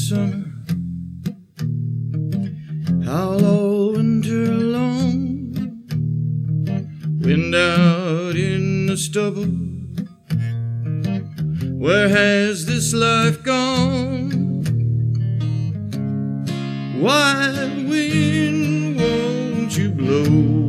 summer, howl all winter long. Wind out in the stubble, where has this life gone? Wild wind, won't you blow?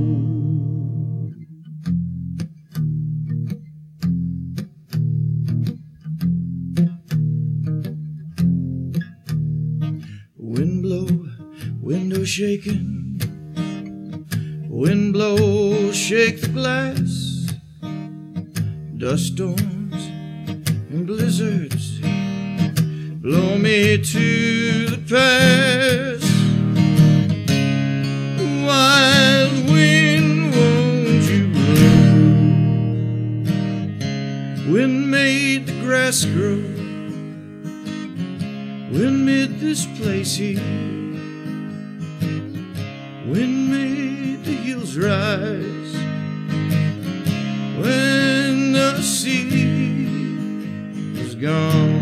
Wind blow, window shaking. Wind blow, shake the glass. Dust storms and blizzards blow me to the past. Wild wind, won't you blow? Wind made the grass grow. Wind made this place here. Wind made the hills rise. When the sea was gone.